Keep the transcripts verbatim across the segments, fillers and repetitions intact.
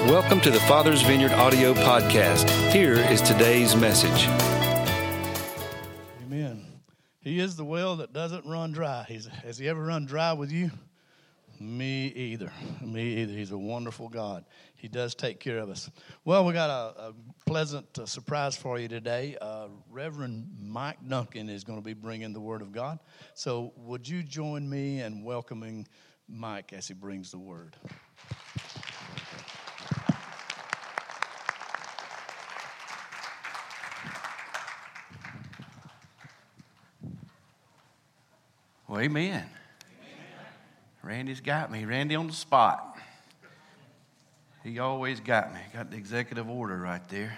Welcome to the Father's Vineyard audio podcast. Here is today's message. Amen. He is the well that doesn't run dry. He's, has he ever run dry with you? Me either. Me either. He's a wonderful God. He does take care of us. Well, we got a, a pleasant uh, surprise for you today. Uh, Reverend Mike Duncan is going to be bringing the Word of God. So would you join me in welcoming Mike as he brings the Word? Well, amen. Amen. Randy's got me. Randy on the spot. He always got me. Got the executive order right there.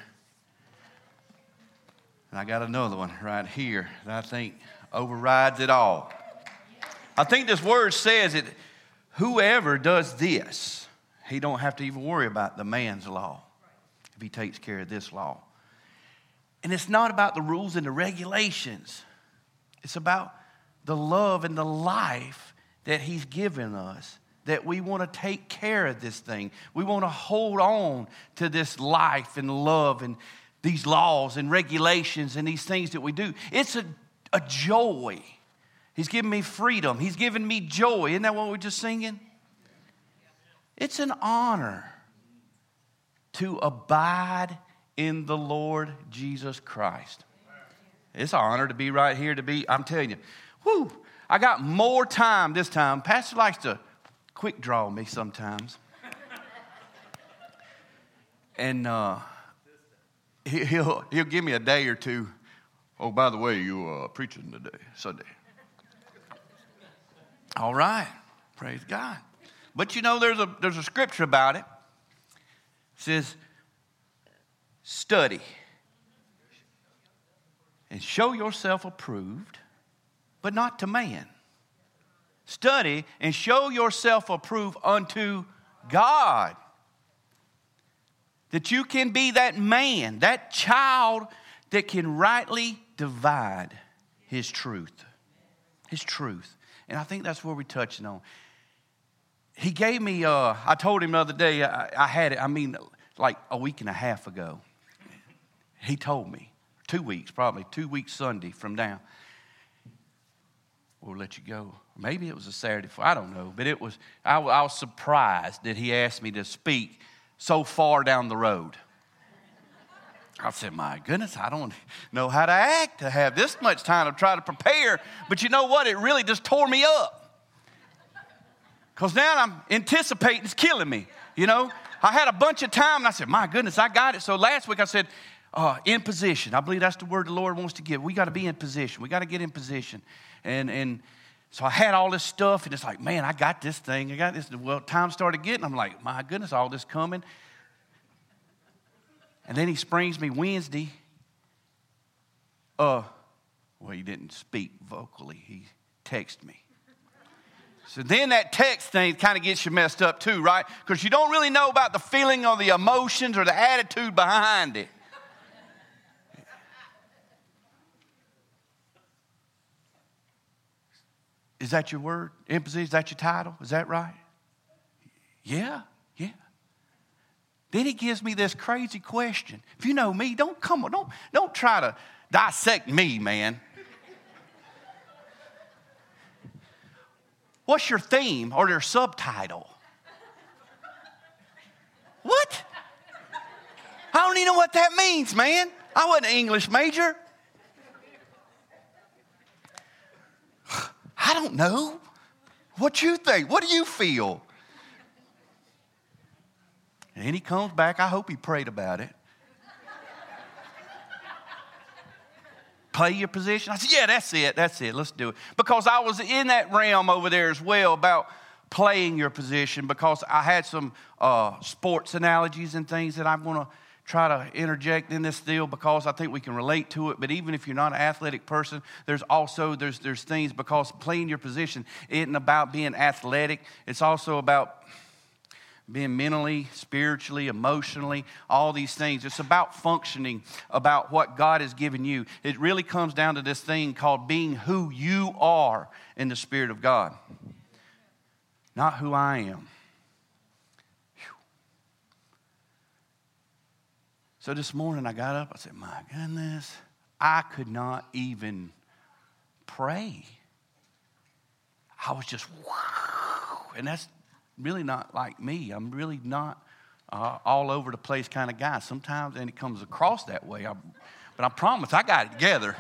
And I got another one right here that I think overrides it all. I think this word says that whoever does this, he don't have to even worry about the man's law if he takes care of this law. And it's not about the rules and the regulations. It's about the love and the life that he's given us, that we want to take care of this thing. We want to hold on to this life and love and these laws and regulations and these things that we do. It's a, a joy. He's given me freedom. He's given me joy. Isn't that what we're just singing? It's an honor to abide in the Lord Jesus Christ. It's an honor to be right here, to be, I'm telling you, whew, I got more time this time. Pastor likes to quick draw me sometimes. And uh, he, he'll he'll give me a day or two. Oh, by the way, you are uh, preaching today, Sunday. All right, praise God. But you know, there's a there's a scripture about it. It says, study and show yourself approved, but not to man. Study and show yourself approved unto God. That you can be that man, that child that can rightly divide his truth. His truth. And I think that's where we're touching on. He gave me, uh, I told him the other day, I, I had it, I mean, like a week and a half ago. He told me, two weeks probably, two weeks Sunday from now. We'll let you go. Maybe it was a Saturday, I don't know. But it was, I, I was surprised that he asked me to speak so far down the road. I said, my goodness, I don't know how to act to have this much time to try to prepare. But you know what? It really just tore me up. Because now I'm anticipating it's killing me, you know. I had a bunch of time and I said, my goodness, I got it. So last week I said, uh, in position. I believe that's the word the Lord wants to give. We got to be in position. We got to get in position. And and so I had all this stuff, and it's like, man, I got this thing. I got this. Well, time started getting. I'm like, my goodness, all this coming. And then he springs me Wednesday. Uh, well, he didn't speak vocally. He texted me. So then that text thing kind of gets you messed up too, right? Because you don't really know about the feeling or the emotions or the attitude behind it. Is that your word? Emphasis, is that your title? Is that right? Yeah, yeah. Then he gives me this crazy question. If you know me, don't come on, don't, don't try to dissect me, man. What's your theme or your subtitle? What? I don't even know what that means, man. I wasn't an English major. I don't know. What you think? What do you feel? And then he comes back. I hope he prayed about it. Play your position. I said, yeah, that's it. That's it. Let's do it. Because I was in that realm over there as well about playing your position, because I had some uh, sports analogies and things that I'm going to try to interject in this deal, because I think we can relate to it. But even if you're not an athletic person, there's also there's there's things, because playing your position isn't about being athletic. It's also about being mentally, spiritually, emotionally, all these things. It's about functioning, about what God has given you. It really comes down to this thing called being who you are in the Spirit of God, not who I am. So this morning I got up, I said, my goodness, I could not even pray. I was just, wow. And that's really not like me. I'm really not uh, all over the place kind of guy. Sometimes, and it comes across that way. I, but I promise I got it together.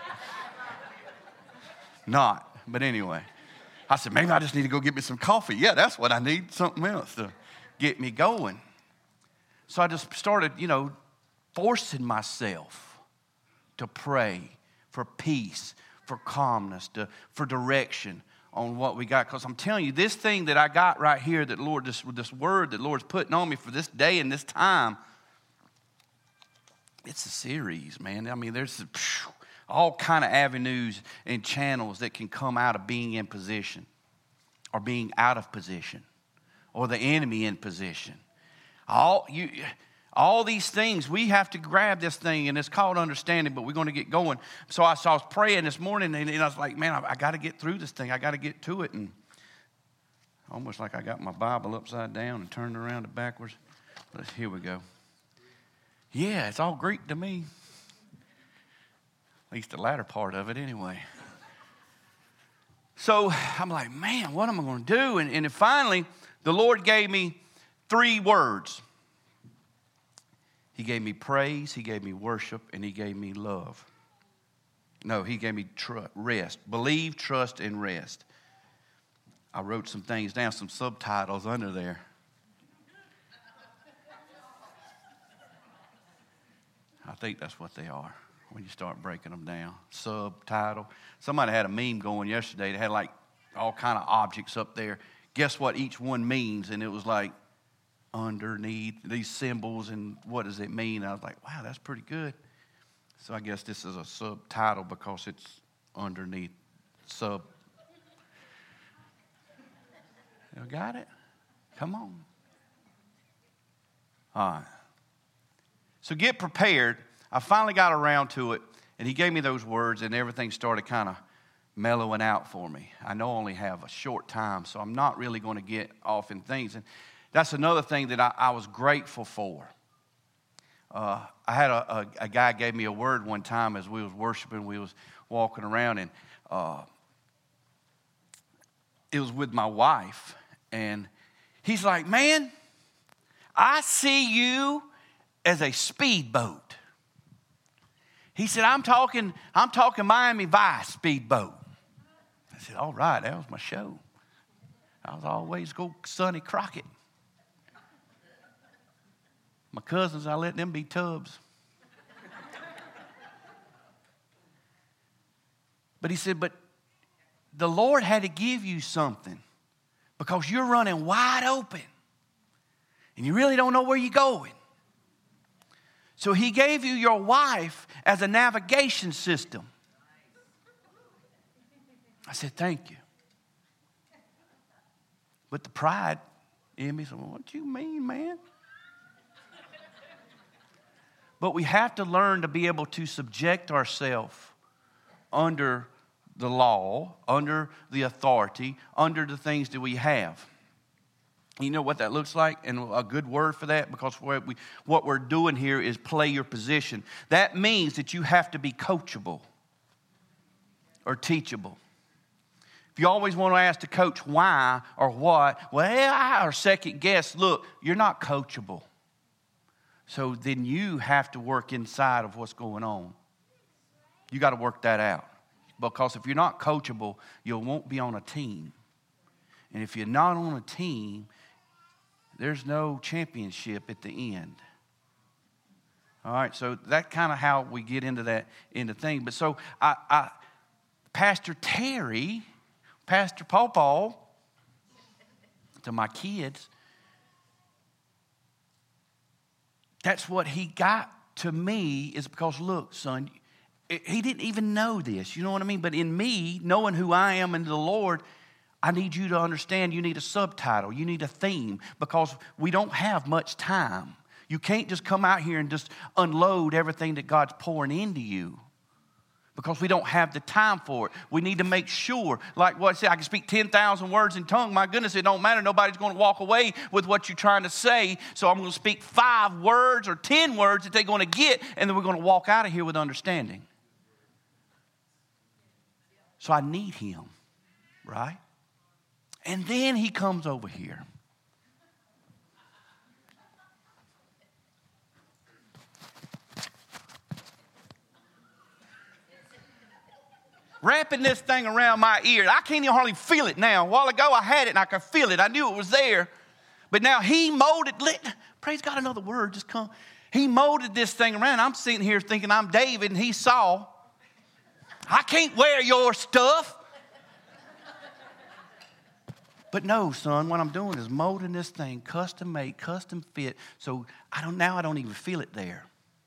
Not. But anyway, I said, maybe I just need to go get me some coffee. Yeah, that's what I need, something else to get me going. So I just started, you know, forcing myself to pray for peace, for calmness, to, for direction on what we got. Because I'm telling you, this thing that I got right here, that Lord, this, this word that Lord's putting on me for this day and this time, it's a series, man. I mean, there's phew, all kind of avenues and channels that can come out of being in position or being out of position or the enemy in position. All you... All these things, we have to grab this thing, and it's called understanding, but we're going to get going. So I, so I was praying this morning, and, and I was like, man, I, I got to get through this thing. I got to get to it. And almost like I got my Bible upside down and turned around and backwards. But here we go. Yeah, it's all Greek to me. At least the latter part of it anyway. So I'm like, man, what am I going to do? And, and finally, the Lord gave me three words. He gave me praise, he gave me worship, and he gave me love. No, he gave me tr- rest. Believe, trust, and rest. I wrote some things down, some subtitles under there. I think that's what they are when you start breaking them down. Subtitle. Somebody had a meme going yesterday that had like all kind of objects up there. Guess what each one means? And it was like, underneath these symbols, and what does it mean? I was like, wow, that's pretty good. So I guess this is a subtitle because it's underneath sub. You got it? Come on. All right. So get prepared. I finally got around to it, and he gave me those words, and everything started kind of mellowing out for me. I know I only have a short time, so I'm not really going to get off in things. And that's another thing that I, I was grateful for. Uh, I had a, a, a guy gave me a word one time as we was worshiping. We was walking around, and uh, it was with my wife. And he's like, man, I see you as a speedboat. He said, I'm talking, I'm talking Miami Vice speedboat. I said, all right, that was my show. I was always go Sonny Crockett. My cousins, I let them be tubs. But he said, but the Lord had to give you something because you're running wide open and you really don't know where you're going. So he gave you your wife as a navigation system. I said, thank you. With the pride in me, said, well, what do you mean, man? But we have to learn to be able to subject ourselves under the law, under the authority, under the things that we have. You know what that looks like? And a good word for that, because what, we, what we're doing here is play your position. That means that you have to be coachable or teachable. If you always want to ask the coach why or what, well, or second guess, look, you're not coachable. So then you have to work inside of what's going on. You got to work that out. Because if you're not coachable, you won't be on a team. And if you're not on a team, there's no championship at the end. All right, so that's kind of how we get into that into thing. But so I, I Pastor Terry, Pastor Paw Paw, to my kids, that's what he got to me, is because, look, son, he didn't even know this. You know what I mean? But in me, knowing who I am in the Lord, I need you to understand you need a subtitle. You need a theme, because we don't have much time. You can't just come out here and just unload everything that God's pouring into you, because we don't have the time for it. We need to make sure, like what I said, I can speak ten thousand words in tongue. My goodness, it don't matter. Nobody's going to walk away with what you're trying to say. So I'm going to speak five words or ten words that they're going to get, and then we're going to walk out of here with understanding. So I need him, right? And then he comes over here. Wrapping this thing around my ear. I can't even hardly feel it now. A while ago I had it and I could feel it. I knew it was there. But now he molded, praise God, another word just come. He molded this thing around. I'm sitting here thinking I'm David and he's Saul. I can't wear your stuff. But no, son, what I'm doing is molding this thing, custom made, custom fit. So I don't now I don't even feel it there.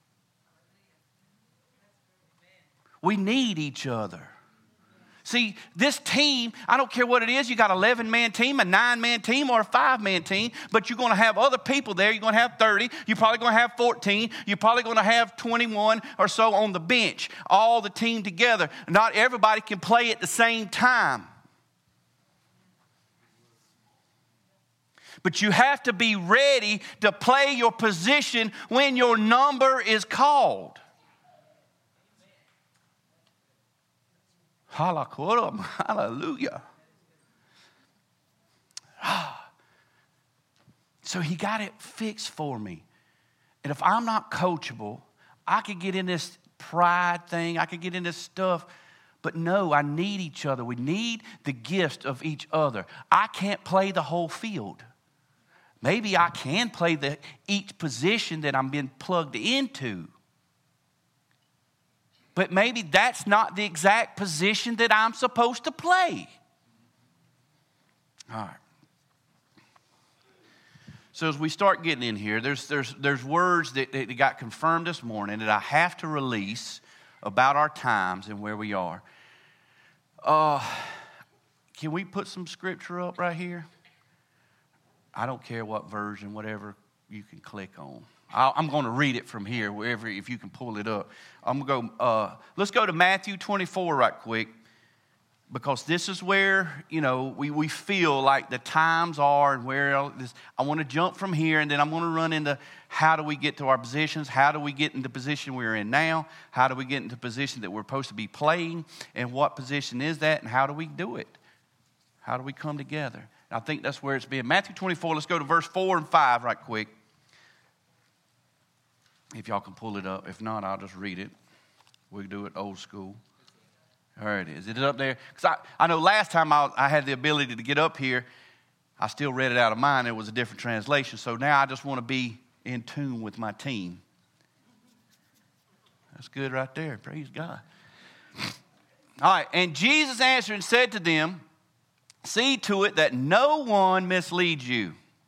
We need each other. See, this team, I don't care what it is, you got an eleven-man team, a nine-man team, or a five-man team, but you're going to have other people there. You're going to have thirty. You're probably going to have fourteen. You're probably going to have twenty-one or so on the bench, all the team together. Not everybody can play at the same time. But you have to be ready to play your position when your number is called. Hallelujah. So he got it fixed for me. And if I'm not coachable, I could get in this pride thing. I could get in this stuff. But no, I need each other. We need the gift of each other. I can't play the whole field. Maybe I can play the each position that I'm being plugged into. But maybe that's not the exact position that I'm supposed to play. All right. So as we start getting in here, there's, there's, there's words that, that got confirmed this morning that I have to release about our times and where we are. Uh, can we put some scripture up right here? I don't care what version, whatever you can click on. I'm going to read it from here, wherever, if you can pull it up. I'm going to go, uh, let's go to Matthew twenty-four right quick, because this is where, you know, we, we feel like the times are and where this. I want to jump from here, and then I'm going to run into how do we get to our positions, how do we get into the position we're in now, how do we get into the position that we're supposed to be playing, and what position is that, and how do we do it? How do we come together? I think that's where it's been. Matthew twenty-four, let's go to verse four and five right quick. If y'all can pull it up. If not, I'll just read it. We'll do it old school. There it is. Is it up there? Because I, I know last time I, I had the ability to get up here, I still read it out of mine. It was a different translation. So now I just want to be in tune with my team. That's good right there. Praise God. All right. And Jesus answered and said to them, see to it that no one misleads you.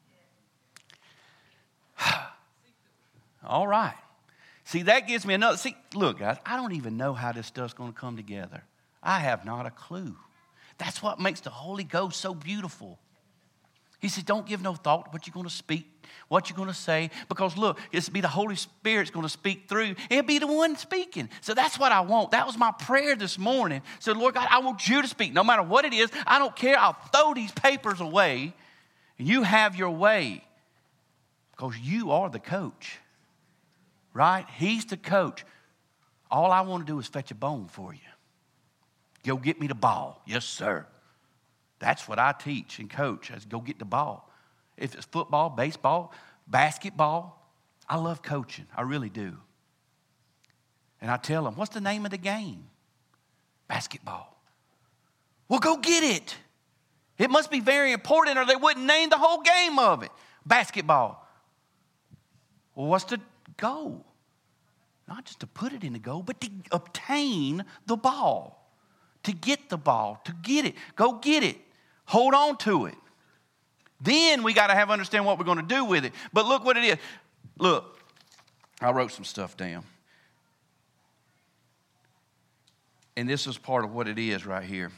All right. See, that gives me another. See, look, guys, I don't even know how this stuff's going to come together. I have not a clue. That's what makes the Holy Ghost so beautiful. He said, don't give no thought to what you're going to speak, what you're going to say, because look, it's be the Holy Spirit's going to speak through. It'll be the one speaking. So that's what I want. That was my prayer this morning. So, Lord God, I want you to speak. No matter what it is, I don't care. I'll throw these papers away, and you have your way, because you are the coach. Right? He's the coach. All I want to do is fetch a bone for you. Go get me the ball. Yes, sir. That's what I teach and coach, is go get the ball. If it's football, baseball, basketball, I love coaching. I really do. And I tell them, what's the name of the game? Basketball. Well, go get it. It must be very important or they wouldn't name the whole game of it. Basketball. Well, what's the goal? Not just to put it in the goal, but to obtain the ball. To get the ball, to get it. Go get it. Hold on to it. Then we got to have understand what we're going to do with it. But look what it is. Look, I wrote some stuff down. And this is part of what it is right here.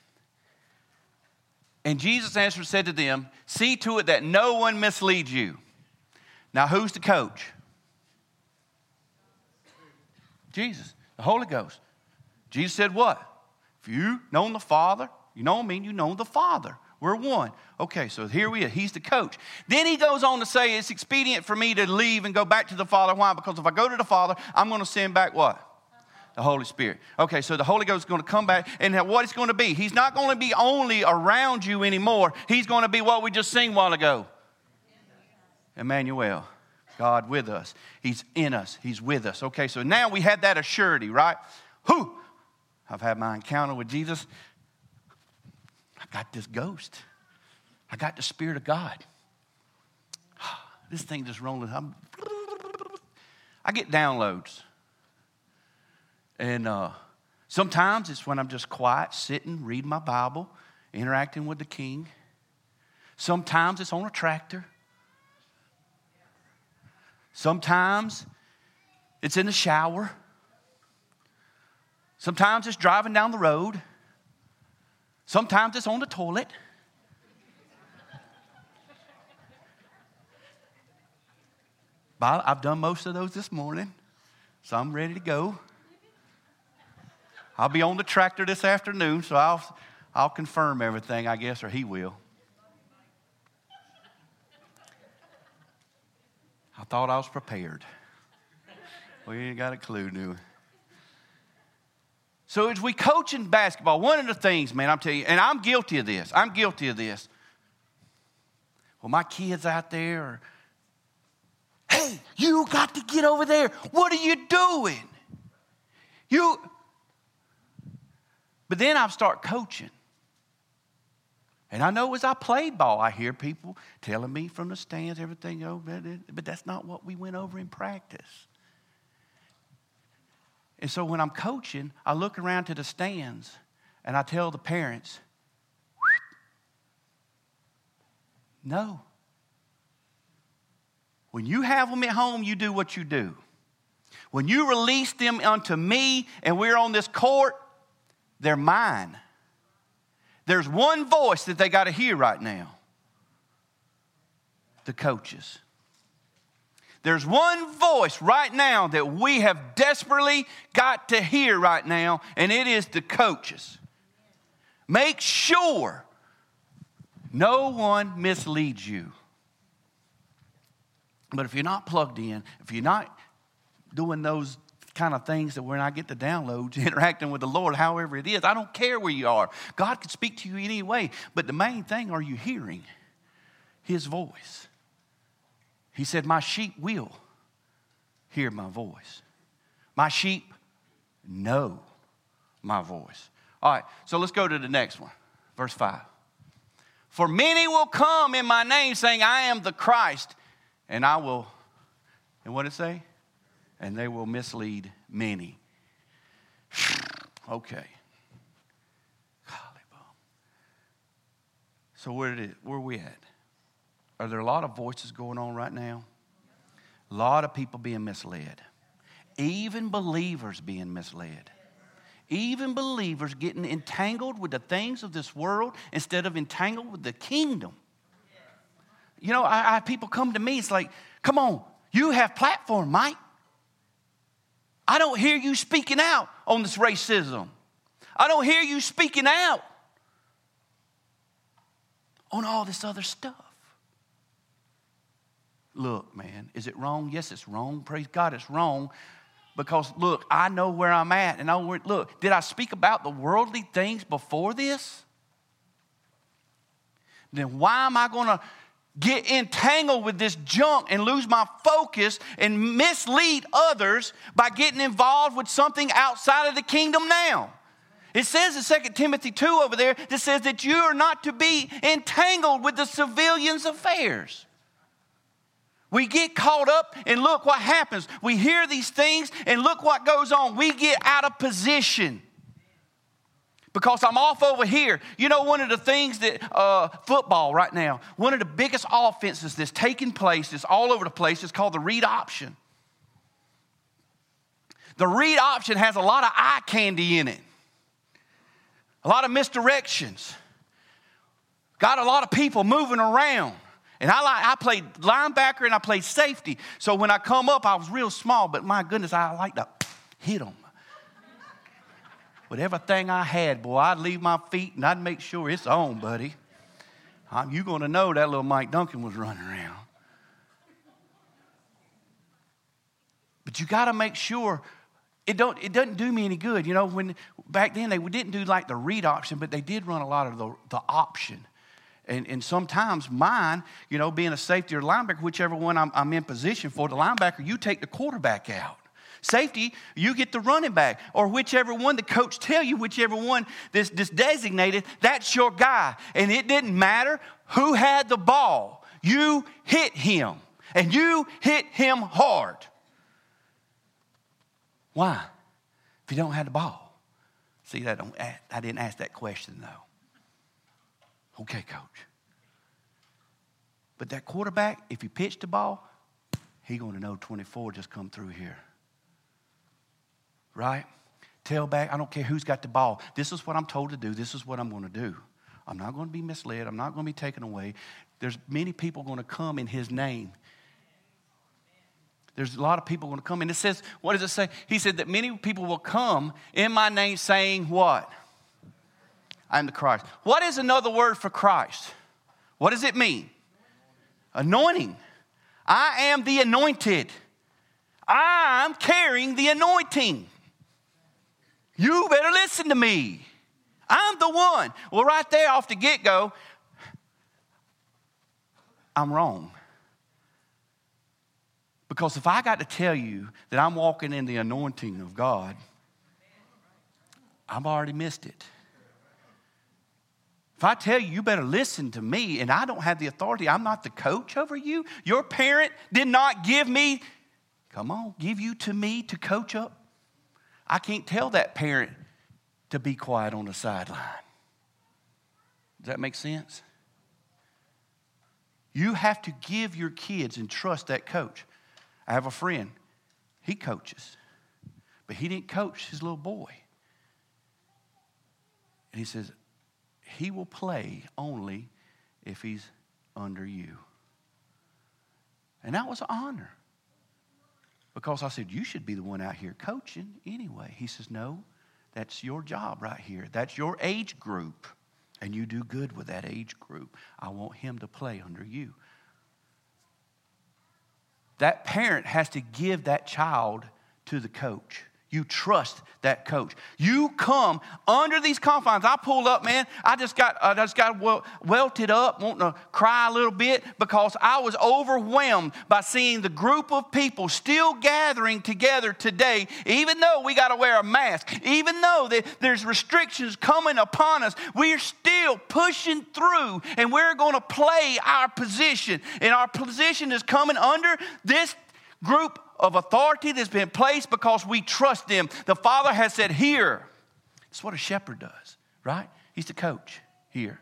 And Jesus answered and said to them, see to it that no one misleads you. Now who's the coach? Jesus, the Holy Ghost. Jesus said what? If you know the Father, you know me, you know the Father. We're one. Okay, so here we are. He's the coach. Then he goes on to say it's expedient for me to leave and go back to the Father. Why? Because if I go to the Father, I'm going to send back what? The Holy Spirit. Okay, so the Holy Ghost is going to come back, and what it's going to be, he's not going to be only around you anymore. He's going to be what we just sang a while ago. Emmanuel, God with us. He's in us. He's with us. Okay, so now we had that assurity, right? Whew! I've had my encounter with Jesus. I got this ghost. I got the Spirit of God. This thing just rolling. I'm, I get downloads. And uh, sometimes it's when I'm just quiet, sitting, reading my Bible, interacting with the King. Sometimes it's on a tractor. Sometimes it's in the shower. Sometimes it's driving down the road. Sometimes it's on the toilet. But I've done most of those this morning, so I'm ready to go. I'll be on the tractor this afternoon, so I'll, I'll confirm everything, I guess, or he will. I thought I was prepared. We ain't got a clue, do we? So as we coach in basketball, one of the things, man, I'm telling you, and I'm guilty of this. I'm guilty of this. Well, my kids out there are, hey, you got to get over there. What are you doing? You... But then I start coaching. And I know as I played ball, I hear people telling me from the stands, everything, oh, but that's not what we went over in practice. And so when I'm coaching, I look around to the stands and I tell the parents, no. When you have them at home, you do what you do. When you release them unto me and we're on this court, they're mine. There's one voice that they got to hear right now. The coaches. There's one voice right now that we have desperately got to hear right now, and it is the coaches. Make sure no one misleads you. But if you're not plugged in, if you're not doing those kind of things that when I get the downloads, interacting with the Lord, however it is, I don't care where you are. God can speak to you anyway. But the main thing, are you hearing His voice? He said, my sheep will hear my voice. My sheep know my voice. All right, so let's go to the next one. Verse five. For many will come in my name saying, I am the Christ, and I will, and what did it say? And they will mislead many. Okay. So where did it, where are we at? Are there a lot of voices going on right now? A lot of people being misled. Even believers being misled. Even believers getting entangled with the things of this world instead of entangled with the kingdom. You know, I, I have people come to me, it's like, come on, you have platform, Mike. I don't hear you speaking out on this racism. I don't hear you speaking out on all this other stuff. Look, man, is it wrong? Yes, it's wrong. Praise God, it's wrong. Because, look, I know where I'm at. And I know where, look, did I speak about the worldly things before this? Then why am I going to get entangled with this junk and lose my focus and mislead others by getting involved with something outside of the kingdom now? It says in Second Timothy two over there, that says that you are not to be entangled with the civilians' affairs. We get caught up and look what happens. We hear these things and look what goes on. We get out of position. Because I'm off over here. You know, one of the things that uh, football right now, one of the biggest offenses that's taking place, is all over the place, is called the read option. The read option has a lot of eye candy in it. A lot of misdirections. Got a lot of people moving around. And I like I played linebacker and I played safety. So when I come up, I was real small, but my goodness, I like to hit them. With everything I had, boy, I'd leave my feet and I'd make sure it's on, buddy. You're going to know that little Mike Duncan was running around. But you got to make sure it don't it doesn't do me any good. You know, when back then they didn't do like the read option, but they did run a lot of the, the option. And, and sometimes mine, you know, being a safety or linebacker, whichever one I'm, I'm in position for, the linebacker, you take the quarterback out. Safety, you get the running back. Or whichever one the coach tell you, whichever one that's, that's designated, that's your guy. And it didn't matter who had the ball. You hit him. And you hit him hard. Why? If you don't have the ball. See, that don't, I didn't ask that question, though. Okay, coach. But that quarterback, if he pitched the ball, he going to know twenty-four just come through here. Right? Tailback, I don't care who's got the ball. This is what I'm told to do. This is what I'm going to do. I'm not going to be misled. I'm not going to be taken away. There's many people going to come in his name. There's a lot of people going to come. And it says, what does it say? He said that many people will come in my name saying what? I'm the Christ. What is another word for Christ? What does it mean? Anointing. I am the anointed. I'm carrying the anointing. You better listen to me. I'm the one. Well, right there off the get-go, I'm wrong. Because if I got to tell you that I'm walking in the anointing of God, I've already missed it. If I tell you, you better listen to me, and I don't have the authority, I'm not the coach over you. Your parent did not give me, come on, give you to me to coach up. I can't tell that parent to be quiet on the sideline. Does that make sense? You have to give your kids and trust that coach. I have a friend. He coaches. But he didn't coach his little boy. And he says, he will play only if he's under you. And that was an honor. Because I said, you should be the one out here coaching anyway. He says, no, that's your job right here. That's your age group. And you do good with that age group. I want him to play under you. That parent has to give that child to the coach. You trust that coach. You come under these confines. I pulled up, man. I just got, I just got welted up, wanting to cry a little bit because I was overwhelmed by seeing the group of people still gathering together today, even though we got to wear a mask, even though there's restrictions coming upon us, we're still pushing through, and we're going to play our position. And our position is coming under this group of authority that's been placed because we trust them. The Father has said, here. That's what a shepherd does, right? He's the coach here.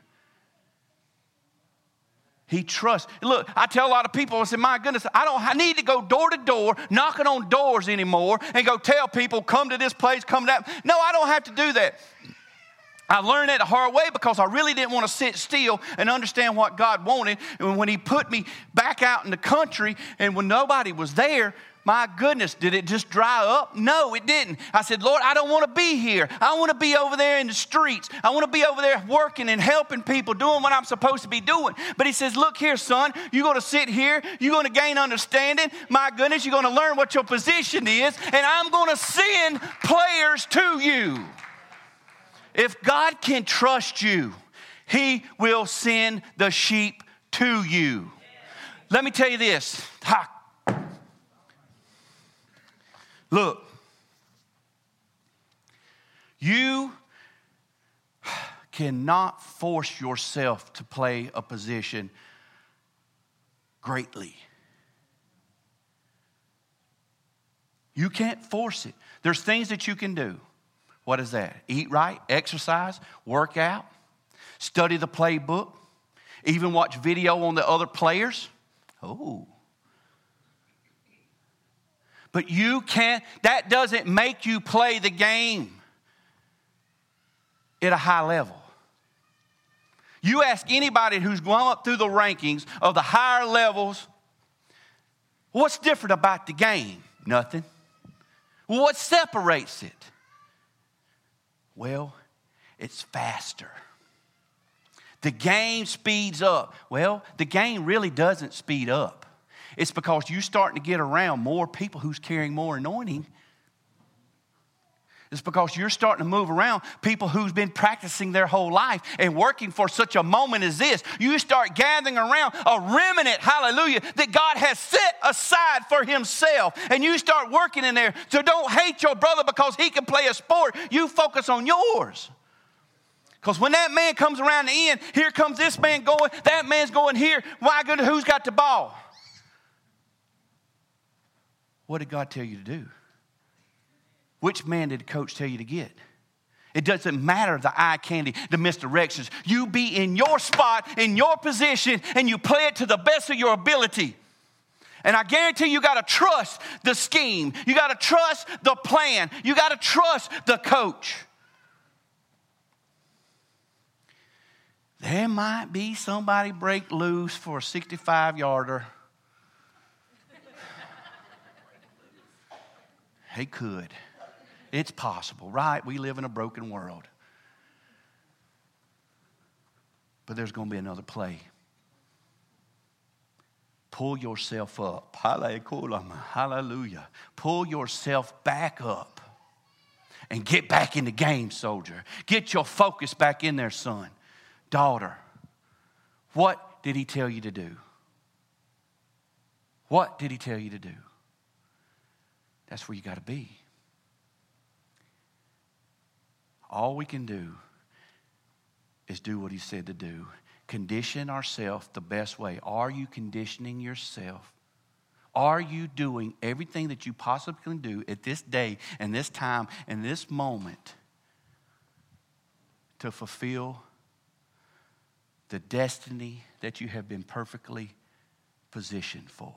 He trusts. Look, I tell a lot of people, I say, my goodness, I don't I need to go door to door, knocking on doors anymore, and go tell people, come to this place, come to that. No, I don't have to do that. I learned that the hard way because I really didn't want to sit still and understand what God wanted. And when he put me back out in the country and when nobody was there, my goodness, did it just dry up? No, it didn't. I said, Lord, I don't want to be here. I want to be over there in the streets. I want to be over there working and helping people, doing what I'm supposed to be doing. But he says, look here, son, you're going to sit here. You're going to gain understanding. My goodness, you're going to learn what your position is. And I'm going to send players to you. If God can trust you, he will send the sheep to you. Let me tell you this. Ha. Look, you cannot force yourself to play a position greatly. You can't force it. There's things that you can do. What is that? Eat right, exercise, work out, study the playbook, even watch video on the other players. Oh. But you can't, that doesn't make you play the game at a high level. You ask anybody who's gone up through the rankings of the higher levels, what's different about the game? Nothing. Well, what separates it? Well, it's faster. The game speeds up. Well, the game really doesn't speed up. It's because you're starting to get around more people who's carrying more anointing. It's because you're starting to move around people who's been practicing their whole life and working for such a moment as this. You start gathering around a remnant, hallelujah, that God has set aside for himself. And you start working in there. So don't hate your brother because he can play a sport. You focus on yours. Because when that man comes around the end, here comes this man going, that man's going here. My goodness, who's got the ball? What did God tell you to do? Which man did the coach tell you to get? It doesn't matter the eye candy, the misdirections. You be in your spot, in your position, and you play it to the best of your ability. And I guarantee you got to trust the scheme. You got to trust the plan. You got to trust the coach. There might be somebody break loose for a sixty-five yarder. He could. It's possible, right? We live in a broken world. But there's going to be another play. Pull yourself up. Hallelujah. Pull yourself back up. And get back in the game, soldier. Get your focus back in there, son. Daughter. What did he tell you to do? What did he tell you to do? That's where you got to be. All we can do is do what he said to do. Condition ourselves the best way. Are you conditioning yourself? Are you doing everything that you possibly can do at this day and this time and this moment to fulfill the destiny that you have been perfectly positioned for?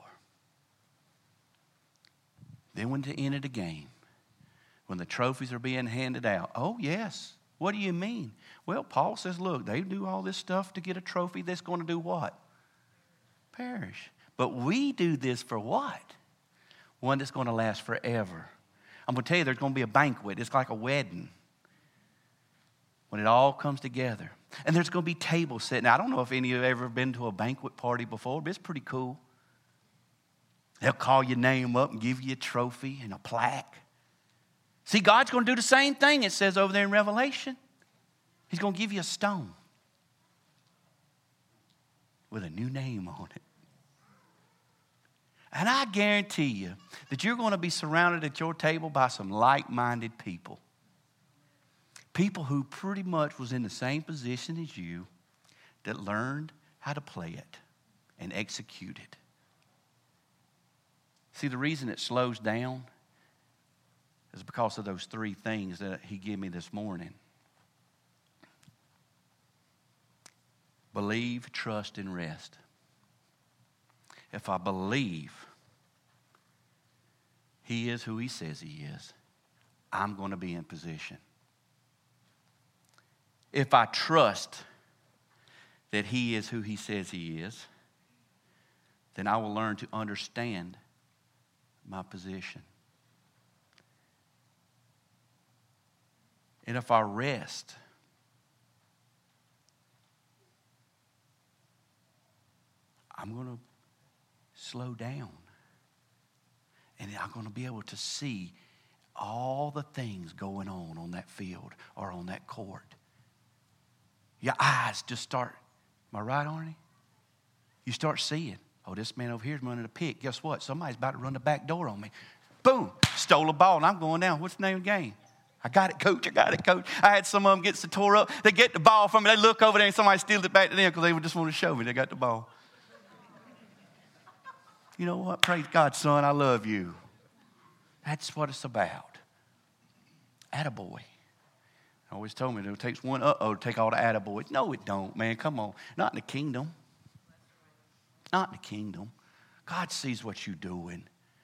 Then when to enter the game, when the trophies are being handed out, oh yes, what do you mean? Well, Paul says, look, they do all this stuff to get a trophy that's going to do what? Perish. But we do this for what? One that's going to last forever. I'm going to tell you, there's going to be a banquet. It's like a wedding when it all comes together. And there's going to be tables set. Now, I don't know if any of you have ever been to a banquet party before, but it's pretty cool. They'll call your name up and give you a trophy and a plaque. See, God's going to do the same thing it says over there in Revelation. He's going to give you a stone with a new name on it. And I guarantee you that you're going to be surrounded at your table by some like-minded people. People who pretty much was in the same position as you that learned how to play it and execute it. See, the reason it slows down is because of those three things that he gave me this morning. Believe, trust, and rest. If I believe he is who he says he is, I'm going to be in position. If I trust that he is who he says he is, then I will learn to understand my position. And if I rest, I'm going to slow down. And I'm going to be able to see all the things going on on that field or on that court. Your eyes just start, am I right, Arnie? You start seeing, oh, this man over here is running a pick. Guess what? Somebody's about to run the back door on me. Boom, stole a ball, and I'm going down. What's the name of the game? I got it, coach. I got it, coach. I had some of them get so tore up. They get the ball from me. They look over there, and somebody steals it back to them because they just want to show me they got the ball. You know what? Praise God, son. I love you. That's what it's about. Attaboy. I always told me it takes one uh-oh to take all the attaboys. No, it don't, man. Come on. Not in the kingdom. Not in the kingdom. God sees what you're doing.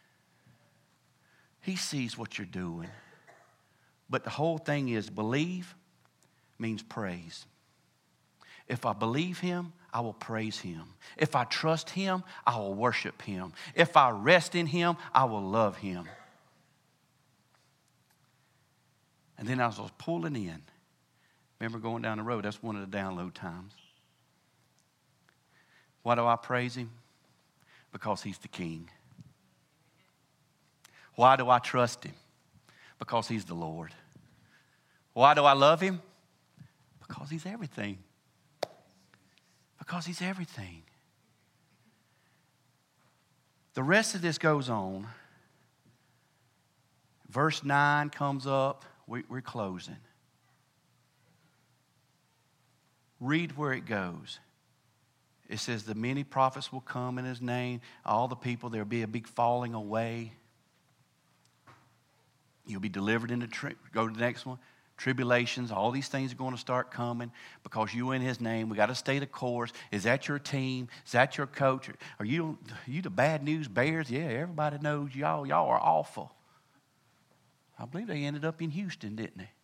He sees what you're doing. But the whole thing is believe means praise. If I believe him, I will praise him. If I trust him, I will worship him. If I rest in him, I will love him. And then as I was pulling in, remember going down the road, that's one of the download times. Why do I praise him? Because he's the king. Why do I trust him? Because he's the Lord. Why do I love him? Because he's everything. Because he's everything. The rest of this goes on. Verse nine comes up. We, we're closing. Read where it goes. It says, the many prophets will come in his name. All the people, there'll be a big falling away. You'll be delivered into, tri- go to the next one. Tribulations, all these things are going to start coming because you in his name. We got to stay the course. Is that your team? Is that your coach? Are you, are you the bad news bears? Yeah, everybody knows y'all. Y'all are awful. I believe they ended up in Houston, didn't they?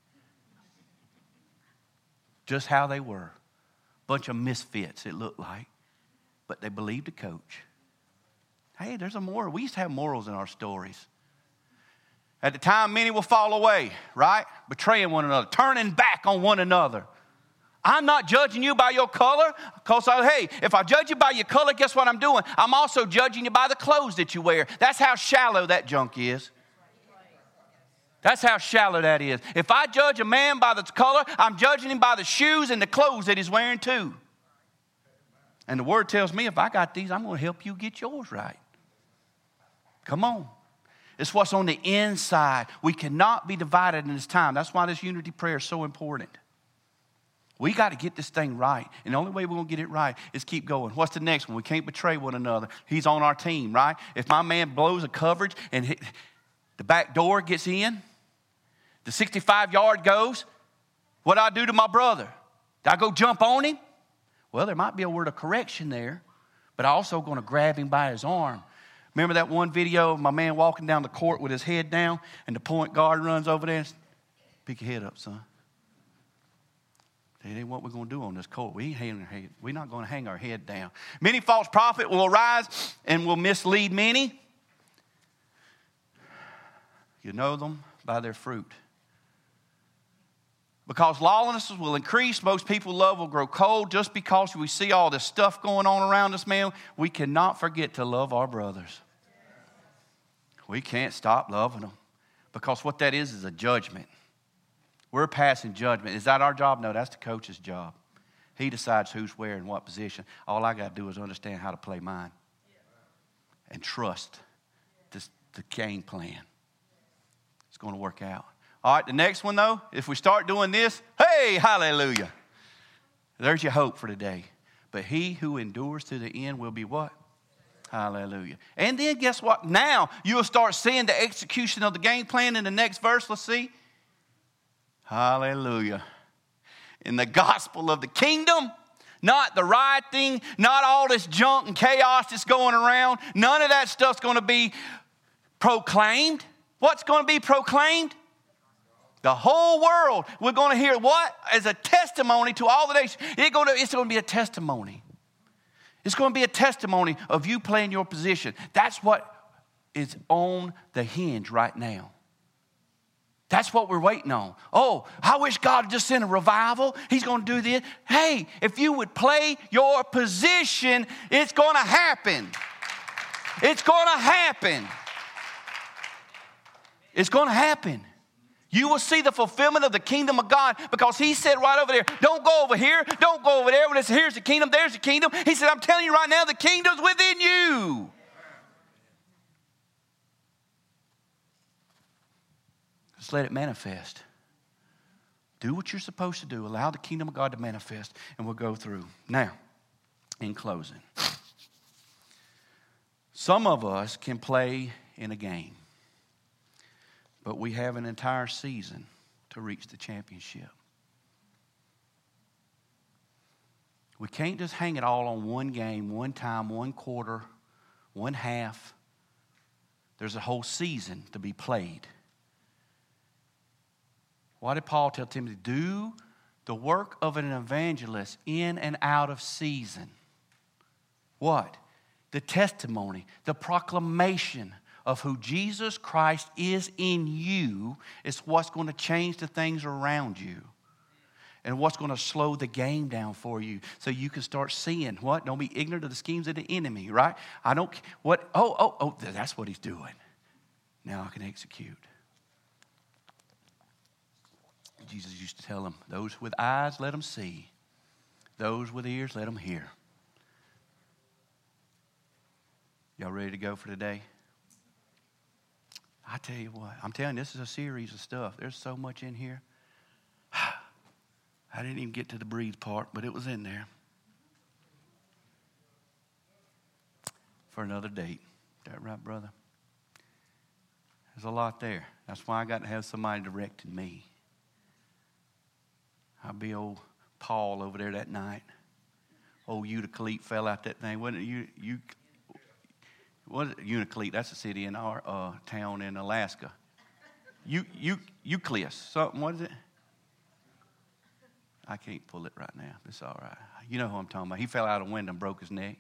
Just how they were. Bunch of misfits, it looked like. But they believed the coach. Hey, there's a moral. We used to have morals in our stories. At the time, many will fall away, right? Betraying one another, turning back on one another. I'm not judging you by your color. Because, hey, if I judge you by your color, guess what I'm doing? I'm also judging you by the clothes that you wear. That's how shallow that junk is. That's how shallow that is. If I judge a man by the color, I'm judging him by the shoes and the clothes that he's wearing too. And the word tells me if I got these, I'm going to help you get yours right. Come on. It's what's on the inside. We cannot be divided in this time. That's why this unity prayer is so important. We got to get this thing right. And the only way we're going to get it right is keep going. What's the next one? We can't betray one another. He's on our team, right? If my man blows a coverage and hit, the back door gets in, the sixty-five yard goes, what do I do to my brother? Do I go jump on him? Well, there might be a word of correction there, but I'm also going to grab him by his arm. Remember that one video of my man walking down the court with his head down and the point guard runs over there and says, pick your head up, son. That ain't what we're going to do on this court. We ain't hanging our head. We're not going to hang our head down. Many false prophets will arise and will mislead many. You know them by their fruit. Because lawlessness will increase, most people's love will grow cold. Just because we see all this stuff going on around us, man, we cannot forget to love our brothers. We can't stop loving them. Because what that is is a judgment. We're passing judgment. Is that our job? No, that's the coach's job. He decides who's where and what position. All I got to do is understand how to play mine. And trust this, the game plan. It's going to work out. All right, the next one, though, if we start doing this, hey, hallelujah. There's your hope for today. But he who endures to the end will be what? Hallelujah. And then guess what? Now you'll start seeing the execution of the game plan in the next verse. Let's see. Hallelujah. In the gospel of the kingdom, not the rioting, not all this junk and chaos that's going around. None of that stuff's going to be proclaimed. What's going to be proclaimed? The whole world, we're going to hear what? As a testimony to all the nations. It's going to, it's going to be a testimony. It's going to be a testimony of you playing your position. That's what is on the hinge right now. That's what we're waiting on. Oh, I wish God would just send a revival. He's going to do this. Hey, if you would play your position, it's going to happen. It's going to happen. It's going to happen. You will see the fulfillment of the kingdom of God because he said right over there, don't go over here, don't go over there. When it's here's the kingdom, there's the kingdom. He said, I'm telling you right now, the kingdom's within you. Just let it manifest. Do what you're supposed to do. Allow the kingdom of God to manifest, and we'll go through. Now, in closing, some of us can play in a game. But we have an entire season to reach the championship. We can't just hang it all on one game, one time, one quarter, one half. There's a whole season to be played. What did Paul tell Timothy? Do the work of an evangelist in and out of season. What? The testimony, the proclamation of who Jesus Christ is in you is what's going to change the things around you. And what's going to slow the game down for you so you can start seeing what? Don't be ignorant of the schemes of the enemy, right? I don't, what, oh, oh, oh, that's what he's doing. Now I can execute. Jesus used to tell them, those with eyes, let them see. Those with ears, let them hear. Y'all ready to go for today? I tell you what, I'm telling you, this is a series of stuff. There's so much in here. I didn't even get to the breathe part, but it was in there. For another date. Is that right, brother? There's a lot there. That's why I got to have somebody directing me. I'll be old Paul over there that night. Old Euclid fell out that thing. Wasn't it you? you what is it? Euclid? That's a city in our uh, town in Alaska. You, you, Euclid, something. What is it? I can't pull it right now. It's all right. You know who I'm talking about. He fell out a window and broke his neck.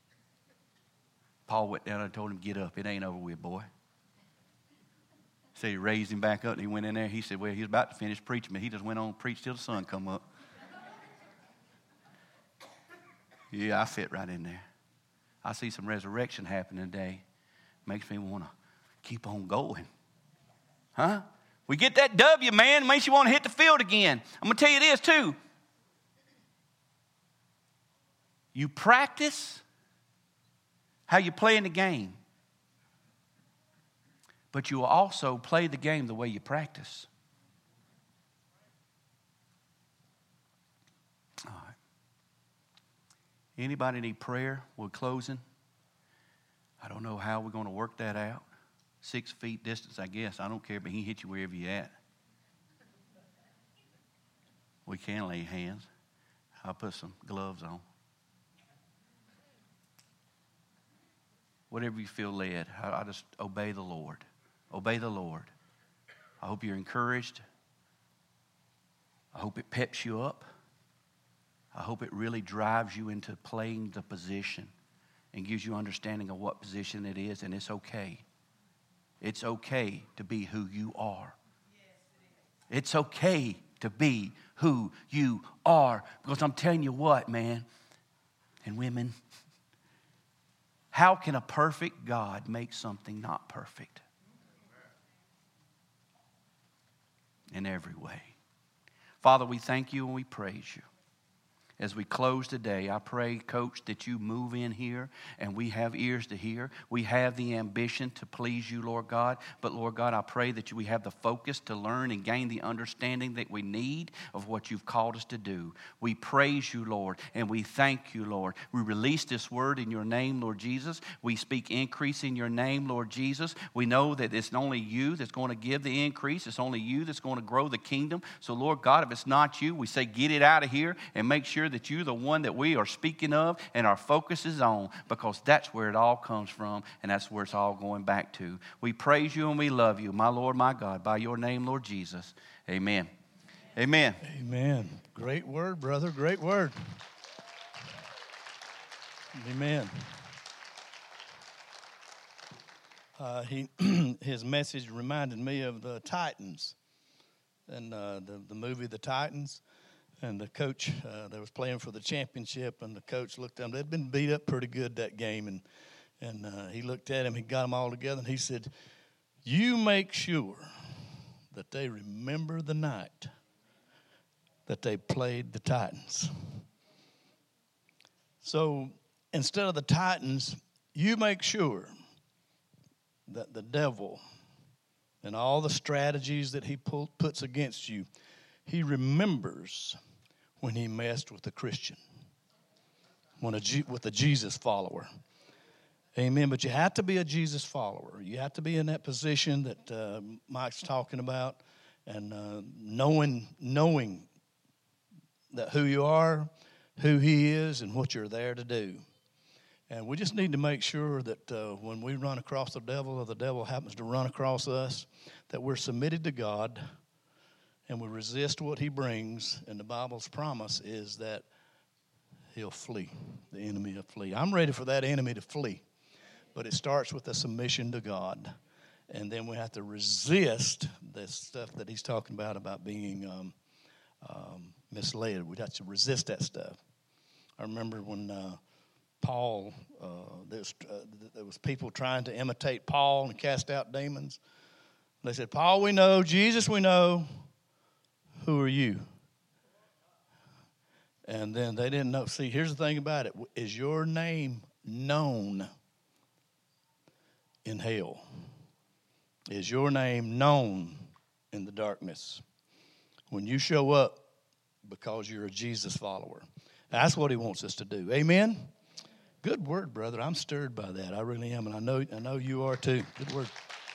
Paul went down and told him, get up. It ain't over with, boy. Said he raised him back up and he went in there. He said, well, he was about to finish preaching, but he just went on and preached till the sun come up. Yeah, I fit right in there. I see some resurrection happening today. Makes me want to keep on going. Huh? We get that W, man. Makes you want to hit the field again. I'm going to tell you this, too. You practice how you play in the game. But you will also play the game the way you practice. All right. Anybody need prayer? We're closing. I don't know how we're going to work that out. Six feet distance, I guess. I don't care, but he can hit you wherever you're at. We can lay hands. I'll put some gloves on. Whatever you feel led, I, I just obey the Lord. Obey the Lord. I hope you're encouraged. I hope it peps you up. I hope it really drives you into playing the position and gives you understanding of what position it is, and it's okay. It's okay to be who you are. It's okay to be who you are. Because I'm telling you what, man, and women, how can a perfect God make something not perfect? In every way. Father, we thank you and we praise you. As we close today, I pray, Coach, that you move in here and we have ears to hear. We have the ambition to please you, Lord God. But, Lord God, I pray that we have the focus to learn and gain the understanding that we need of what you've called us to do. We praise you, Lord, and we thank you, Lord. We release this word in your name, Lord Jesus. We speak increase in your name, Lord Jesus. We know that it's only you that's going to give the increase. It's only you that's going to grow the kingdom. So, Lord God, if it's not you, we say get it out of here and make sure that you're the one that we are speaking of and our focus is on, because that's where it all comes from and that's where it's all going back to. We praise you and we love you, my Lord, my God, by your name, Lord Jesus. Amen. Amen. Amen. Great word, brother. Great word. Amen. Uh, he, his message reminded me of the Titans and uh, the, the movie The Titans. And the coach, uh, they was playing for the championship, and the coach looked at them. They'd been beat up pretty good that game, and and uh, he looked at him. He got them all together, and he said, "You make sure that they remember the night that they played the Titans." So instead of the Titans, you make sure that the devil and all the strategies that he pull, puts against you, he remembers when he messed with a Christian, when a G, with a Jesus follower. Amen. But you have to be a Jesus follower. You have to be in that position that uh, Mike's talking about, and uh, knowing knowing that who you are, who he is, and what you're there to do. And we just need to make sure that uh, when we run across the devil, or the devil happens to run across us, that we're submitted to God and we resist what he brings. And the Bible's promise is that he'll flee. The enemy will flee. I'm ready for that enemy to flee, But it starts with a submission to God. And then we have to resist this stuff that he's talking about, about being um, um, misled. We have to resist that stuff. I remember when uh, Paul, uh, there, was, uh, there was people trying to imitate Paul and cast out demons. They said, Paul we know, Jesus we know, who are you? And then they didn't know. See, here's the thing about it. Is your name known in hell? Is your name known in the darkness? When you show up because you're a Jesus follower. That's what he wants us to do. Amen? Good word, brother. I'm stirred by that. I really am. And I know, I know you are too. Good word.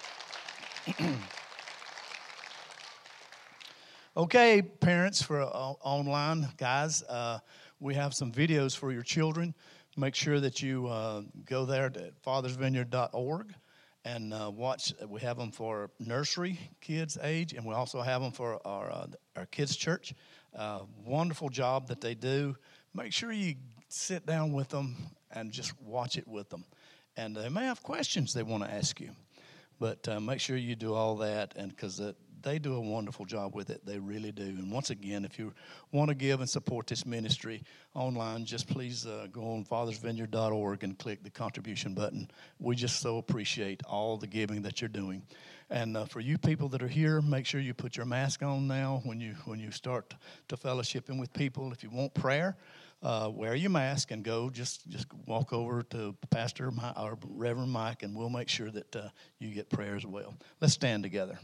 Okay, parents for uh, online, guys, uh, we have some videos for your children. Make sure that you uh, go there to fathers vineyard dot org and uh, watch. We have them for nursery kids age, and we also have them for our uh, our kids' church. Uh, wonderful job that they do. Make sure you sit down with them and just watch it with them. And they may have questions they want to ask you, but uh, make sure you do all that, and because the they do a wonderful job with it. They really do. And once again, if you want to give and support this ministry online, just please uh, go on fathers vineyard dot org and click the contribution button. We just so appreciate all the giving that you're doing. And uh, for you people that are here, make sure you put your mask on now when you when you start to fellowshipping with people. If you want prayer, uh, wear your mask and go. Just just walk over to Pastor or Reverend Mike, and we'll make sure that uh, you get prayer as well. Let's stand together.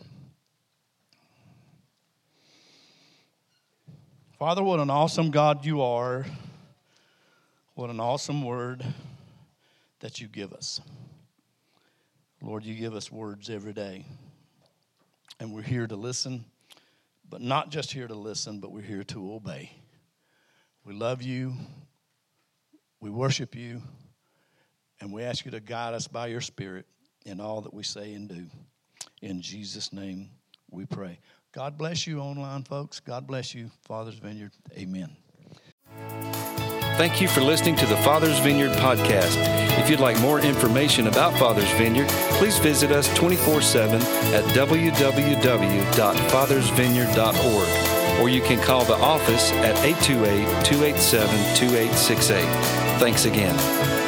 Father, what an awesome God you are. What an awesome word that you give us. Lord, you give us words every day. And we're here to listen, but not just here to listen, but we're here to obey. We love you. We worship you. And we ask you to guide us by your Spirit in all that we say and do. In Jesus' name we pray. God bless you, online folks. God bless you, Father's Vineyard. Amen. Thank you for listening to the Father's Vineyard podcast. If you'd like more information about Father's Vineyard, please visit us twenty-four seven at w w w dot fathers vineyard dot org, or you can call the office at eight two eight, two eight seven, two eight six eight. Thanks again.